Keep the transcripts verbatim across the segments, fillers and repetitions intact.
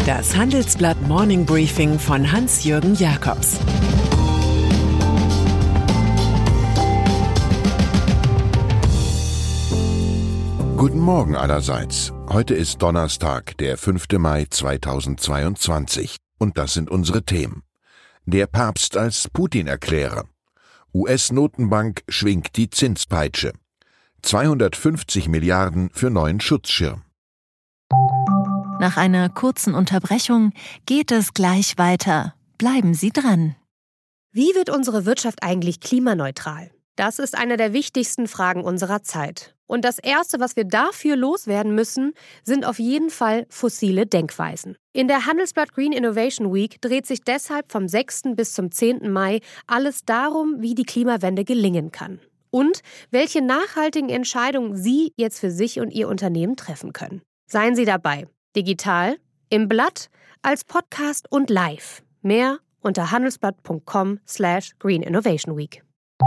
Das Handelsblatt Morning Briefing von Hans-Jürgen Jakobs. Guten Morgen allerseits. Heute ist Donnerstag, der fünfte Mai zweitausendzweiundzwanzig. Und das sind unsere Themen. Der Papst als Putin-Erklärer. U S-Notenbank schwingt die Zinspeitsche. zweihundertfünfzig Milliarden für neuen Schutzschirm. Nach einer kurzen Unterbrechung geht es gleich weiter. Bleiben Sie dran. Wie wird unsere Wirtschaft eigentlich klimaneutral? Das ist eine der wichtigsten Fragen unserer Zeit. Und das Erste, was wir dafür loswerden müssen, sind auf jeden Fall fossile Denkweisen. In der Handelsblatt Green Innovation Week dreht sich deshalb vom sechsten bis zum zehnten Mai alles darum, wie die Klimawende gelingen kann. Und welche nachhaltigen Entscheidungen Sie jetzt für sich und Ihr Unternehmen treffen können. Seien Sie dabei. Digital, im Blatt, als Podcast und live. Mehr unter handelsblatt.com slash Green Innovation Week.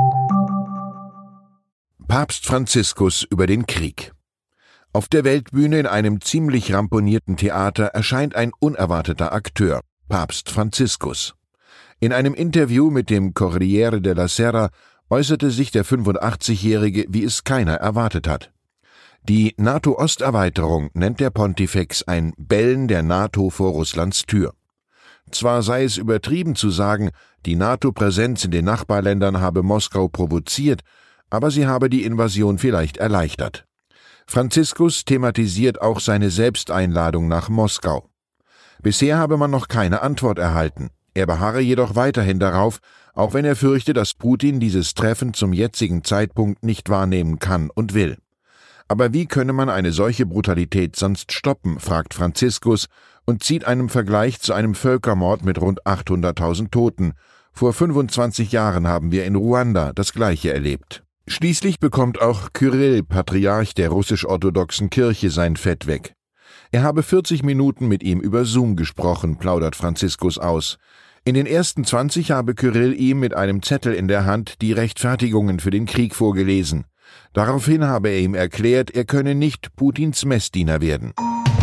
Papst Franziskus über den Krieg. Auf der Weltbühne in einem ziemlich ramponierten Theater erscheint ein unerwarteter Akteur, Papst Franziskus. In einem Interview mit dem Corriere della Sera äußerte sich der fünfundachtzigjährige, wie es keiner erwartet hat. Die NATO-Osterweiterung nennt der Pontifex ein Bellen der NATO vor Russlands Tür. Zwar sei es übertrieben zu sagen, die NATO-Präsenz in den Nachbarländern habe Moskau provoziert, aber sie habe die Invasion vielleicht erleichtert. Franziskus thematisiert auch seine Selbsteinladung nach Moskau. Bisher habe man noch keine Antwort erhalten. Er beharre jedoch weiterhin darauf, auch wenn er fürchte, dass Putin dieses Treffen zum jetzigen Zeitpunkt nicht wahrnehmen kann und will. Aber wie könne man eine solche Brutalität sonst stoppen, fragt Franziskus und zieht einen Vergleich zu einem Völkermord mit rund achthunderttausend Toten. Vor fünfundzwanzig Jahren haben wir in Ruanda das Gleiche erlebt. Schließlich bekommt auch Kyrill, Patriarch der russisch-orthodoxen Kirche, sein Fett weg. Er habe vierzig Minuten mit ihm über Zoom gesprochen, plaudert Franziskus aus. In den ersten zwanzig habe Kyrill ihm mit einem Zettel in der Hand die Rechtfertigungen für den Krieg vorgelesen. Daraufhin habe er ihm erklärt, er könne nicht Putins Messdiener werden.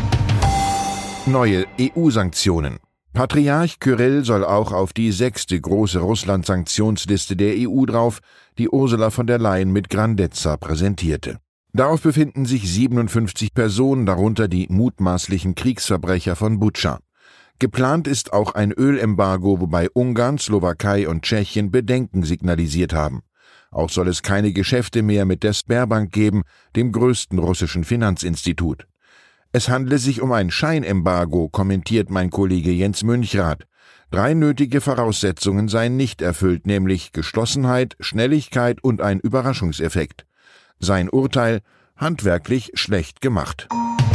Neue E U-Sanktionen. Patriarch Kyrill soll auch auf die sechste große Russland-Sanktionsliste der E U drauf, die Ursula von der Leyen mit Grandezza präsentierte. Darauf befinden sich siebenundfünfzig Personen, darunter die mutmaßlichen Kriegsverbrecher von Butscha. Geplant ist auch ein Ölembargo, wobei Ungarn, Slowakei und Tschechien Bedenken signalisiert haben. Auch soll es keine Geschäfte mehr mit der Sberbank geben, dem größten russischen Finanzinstitut. Es handle sich um ein Scheinembargo, kommentiert mein Kollege Jens Münchrath. Drei nötige Voraussetzungen seien nicht erfüllt, nämlich Geschlossenheit, Schnelligkeit und ein Überraschungseffekt. Sein Urteil: handwerklich schlecht gemacht.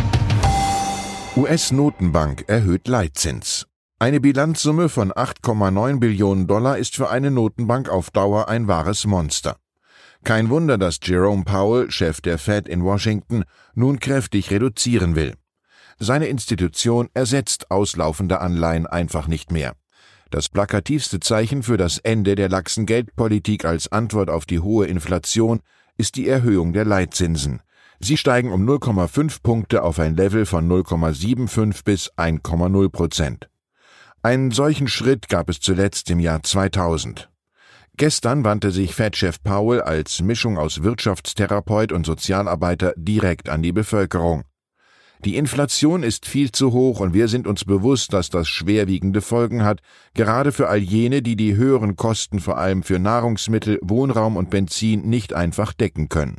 U S-Notenbank erhöht Leitzins. Eine Bilanzsumme von acht Komma neun Billionen Dollar ist für eine Notenbank auf Dauer ein wahres Monster. Kein Wunder, dass Jerome Powell, Chef der Fed in Washington, nun kräftig reduzieren will. Seine Institution ersetzt auslaufende Anleihen einfach nicht mehr. Das plakativste Zeichen für das Ende der laxen Geldpolitik als Antwort auf die hohe Inflation ist die Erhöhung der Leitzinsen. Sie steigen um null Komma fünf Punkte auf ein Level von null Komma fünfundsiebzig bis eins Komma null Prozent. Einen solchen Schritt gab es zuletzt im Jahr zweitausend. Gestern wandte sich Fed-Chef Powell als Mischung aus Wirtschaftstherapeut und Sozialarbeiter direkt an die Bevölkerung. Die Inflation ist viel zu hoch und wir sind uns bewusst, dass das schwerwiegende Folgen hat, gerade für all jene, die die höheren Kosten vor allem für Nahrungsmittel, Wohnraum und Benzin nicht einfach decken können.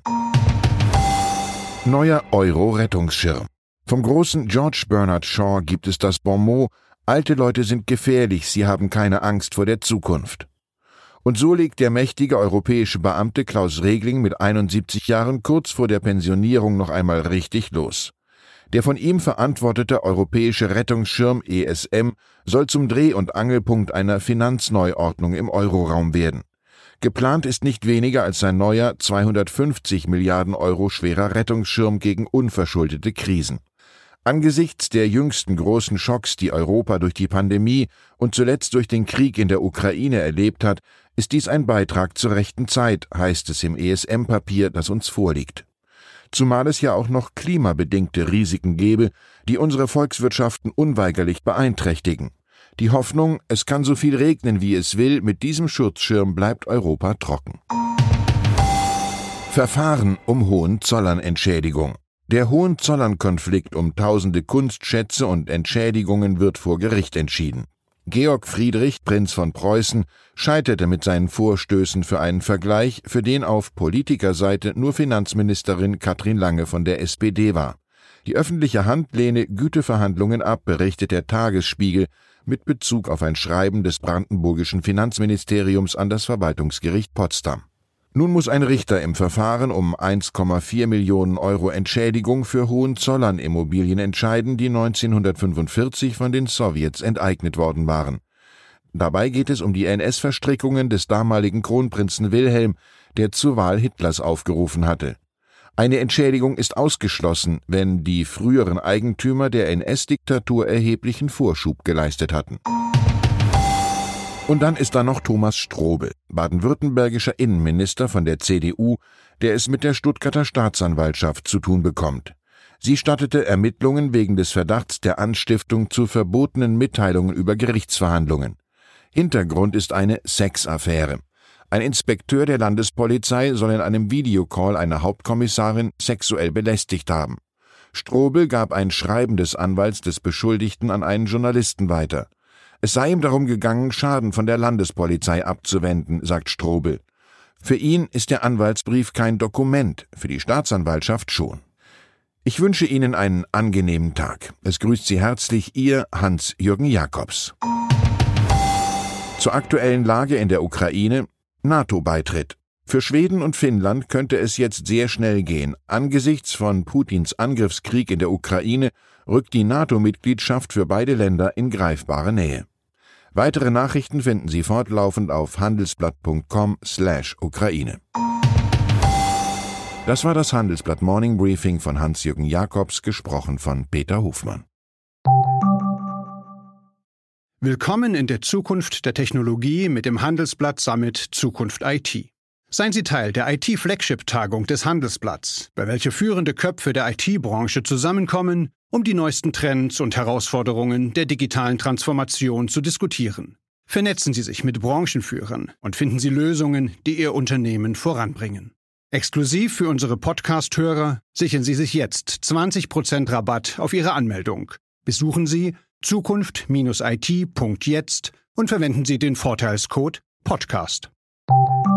Neuer Euro-Rettungsschirm. Vom großen George Bernard Shaw gibt es das Bonmot: Alte Leute sind gefährlich, sie haben keine Angst vor der Zukunft. Und so legt der mächtige europäische Beamte Klaus Regling mit einundsiebzig Jahren kurz vor der Pensionierung noch einmal richtig los. Der von ihm verantwortete europäische Rettungsschirm E S M soll zum Dreh- und Angelpunkt einer Finanzneuordnung im Euroraum werden. Geplant ist nicht weniger als ein neuer zweihundertfünfzig Milliarden Euro schwerer Rettungsschirm gegen unverschuldete Krisen. Angesichts der jüngsten großen Schocks, die Europa durch die Pandemie und zuletzt durch den Krieg in der Ukraine erlebt hat, ist dies ein Beitrag zur rechten Zeit, heißt es im E S M-Papier, das uns vorliegt. zumal es ja auch noch klimabedingte Risiken gebe, die unsere Volkswirtschaften unweigerlich beeinträchtigen. Die Hoffnung, es kann so viel regnen, wie es will, mit diesem Schutzschirm bleibt Europa trocken. Verfahren um Hohenzollern-Entschädigung. Der Hohenzollern-Konflikt um tausende Kunstschätze und Entschädigungen wird vor Gericht entschieden. Georg Friedrich, Prinz von Preußen, scheiterte mit seinen Vorstößen für einen Vergleich, für den auf Politikerseite nur Finanzministerin Katrin Lange von der S P D war. Die öffentliche Hand lehne Güteverhandlungen ab, berichtet der Tagesspiegel mit Bezug auf ein Schreiben des brandenburgischen Finanzministeriums an das Verwaltungsgericht Potsdam. Nun muss ein Richter im Verfahren um eins Komma vier Millionen Euro Entschädigung für Hohenzollern-Immobilien entscheiden, die neunzehnhundertfünfundvierzig von den Sowjets enteignet worden waren. Dabei geht es um die N S-Verstrickungen des damaligen Kronprinzen Wilhelm, der zur Wahl Hitlers aufgerufen hatte. Eine Entschädigung ist ausgeschlossen, wenn die früheren Eigentümer der N S-Diktatur erheblichen Vorschub geleistet hatten. Und dann ist da noch Thomas Strobel, baden-württembergischer Innenminister von der C D U, der es mit der Stuttgarter Staatsanwaltschaft zu tun bekommt. Sie stattete Ermittlungen wegen des Verdachts der Anstiftung zu verbotenen Mitteilungen über Gerichtsverhandlungen. Hintergrund ist eine Sexaffäre. Ein Inspekteur der Landespolizei soll in einem Videocall eine Hauptkommissarin sexuell belästigt haben. Strobel gab ein Schreiben des Anwalts des Beschuldigten an einen Journalisten weiter. Es sei ihm darum gegangen, Schaden von der Landespolizei abzuwenden, sagt Strobel. Für ihn ist der Anwaltsbrief kein Dokument, für die Staatsanwaltschaft schon. Ich wünsche Ihnen einen angenehmen Tag. Es grüßt Sie herzlich Ihr Hans-Jürgen Jakobs. Zur aktuellen Lage in der Ukraine: NATO-Beitritt. Für Schweden und Finnland könnte es jetzt sehr schnell gehen. Angesichts von Putins Angriffskrieg in der Ukraine rückt die NATO-Mitgliedschaft für beide Länder in greifbare Nähe. Weitere Nachrichten finden Sie fortlaufend auf handelsblatt punkt com slash Ukraine. Das war das Handelsblatt Morning Briefing von Hans-Jürgen Jakobs, gesprochen von Peter Hofmann. Willkommen in der Zukunft der Technologie mit dem Handelsblatt Summit Zukunft I T. Seien Sie Teil der I T-Flagship-Tagung des Handelsblatts, bei welcher führende Köpfe der I T-Branche zusammenkommen, um die neuesten Trends und Herausforderungen der digitalen Transformation zu diskutieren. Vernetzen Sie sich mit Branchenführern und finden Sie Lösungen, die Ihr Unternehmen voranbringen. Exklusiv für unsere Podcast-Hörer sichern Sie sich jetzt zwanzig Prozent Rabatt auf Ihre Anmeldung. Besuchen Sie zukunft Bindestrich I T Punkt jetzt und verwenden Sie den Vorteilscode Podcast.